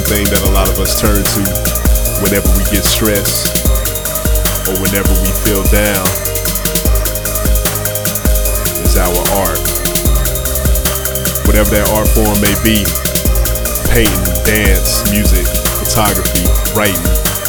thing that a lot of us turn to whenever we get stressed or whenever we feel down is our art. Whatever that art form may be, painting, dance, music, photography, writing,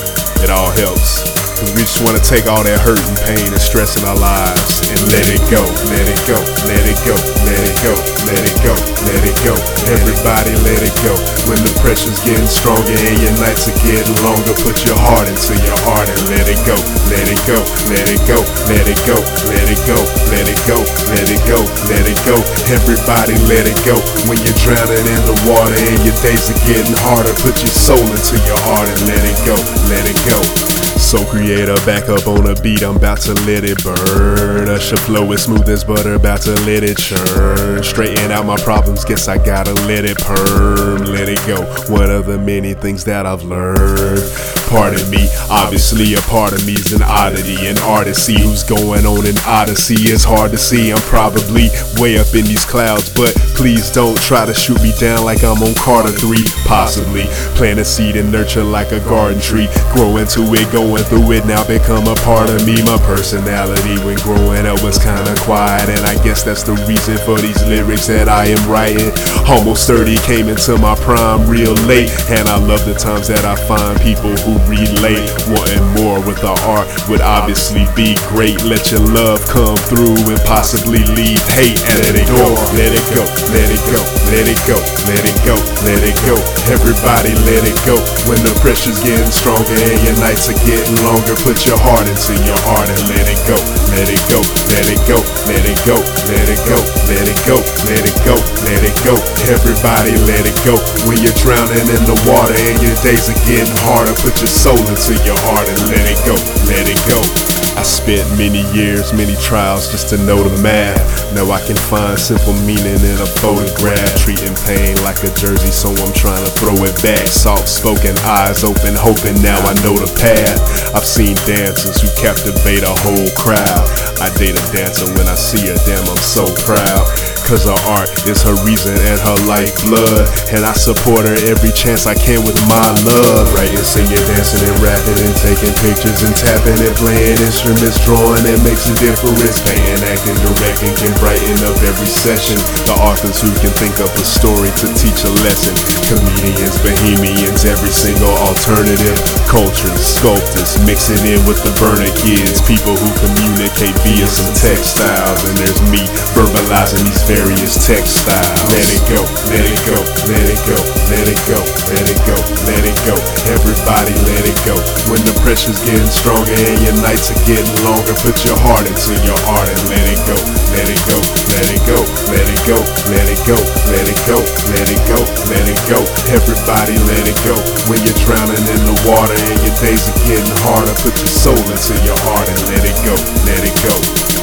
it all helps. We just want to take all that hurt and pain and stress in our lives and let it go, let it go, let it go, let it go, let it go, let it go. Everybody let it go. When the pressure's getting stronger and your nights are getting longer, put your heart into your heart and let it go, let it go, let it go, let it go, let it go, let it go, let it go, let it go. Everybody let it go. When you're drowning in the water and your days are getting harder, put your soul into your heart and let it go, let it go. So creator, back up on a beat, I'm about to let it burn. Usher flow is smooth as butter, about to let it churn. Straighten out my problems, guess I gotta let it perm. Let it go, one of the many things that I've learned. Pardon me, obviously a part of me's an oddity, an artist. See who's going on in Odyssey. It's hard to see, I'm probably way up in these clouds, but please don't try to shoot me down like I'm on Carter 3. Possibly plant a seed and nurture like a garden tree. Grow into it, going through it, now become a part of me. My personality when growing up was kinda quiet, and I guess that's the reason for these lyrics that I am writing. Almost 30, came into my prime real late, and I love the times that I find people who relate. Wanting more with the art would obviously be great. Let your love come through and possibly leave hate. And let it go, let it go, let it go, let it go, let it go, let it go. Everybody let it go. When the pressure's getting stronger and your nights are getting longer, put your heart into your heart and let it go, let it go, let it go, let it go, let it go, let it go, let it go, let it go. Everybody let it go. When you're drowning in the water and your days are getting harder, put your soul into your heart and let it go, let it go. I spent many years, many trials just to know the math. Now I can find simple meaning in a photograph. Treating pain like a jersey, so I'm trying to throw it back. Soft spoken, eyes open, hoping now I know the path. I've seen dancers who captivate a whole crowd. I date a dancer, when I see her, damn, I'm so proud. Cause her art is her reason and her lifeblood, and I support her every chance I can with my love. Writing, singing, dancing and rapping and taking pictures and tapping and playing instruments, drawing and makes a difference. Painting, acting, directing can brighten up every session. The authors who can think up a story to teach a lesson. Comedians, bohemians, every single alternative. Cultures, sculptors, mixing in with the burner kids. People who communicate via some textiles, and there's me verbalizing these various textiles. Let it go, let it go, let it go, let it go, let it go, let it go. Everybody let it go. When the pressure's getting stronger and your nights are getting longer, put your heart into your heart and let it go, let it go, let it go, let it go, let it go, let it go, let it go, let it go. Everybody let it go. When you're drowning in the water and your days are getting harder, put your soul into your heart and let it go, let it go.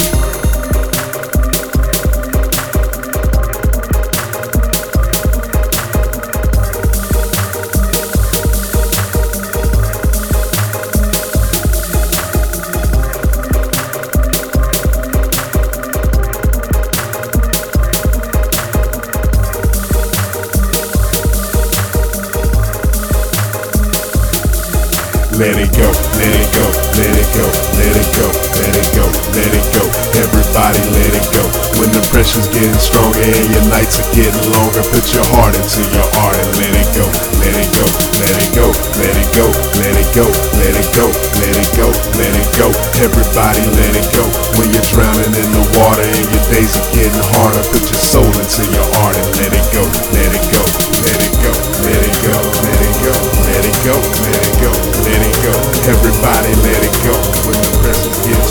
Let it go, let it go, let it go, let it go, let it go, let it go. Everybody let it go. When the pressure's getting stronger and your nights are getting longer, put your heart into your art and let it go, let it go, let it go, let it go, let it go, let it go, let it go, let it go. Everybody let it go. When you're drowning in the water and your days are getting harder, put your soul into your art and let it go, let it go, let it go, let it go, let it go, let it go, let it go, let it go. Everybody let it go. When the pressure's getting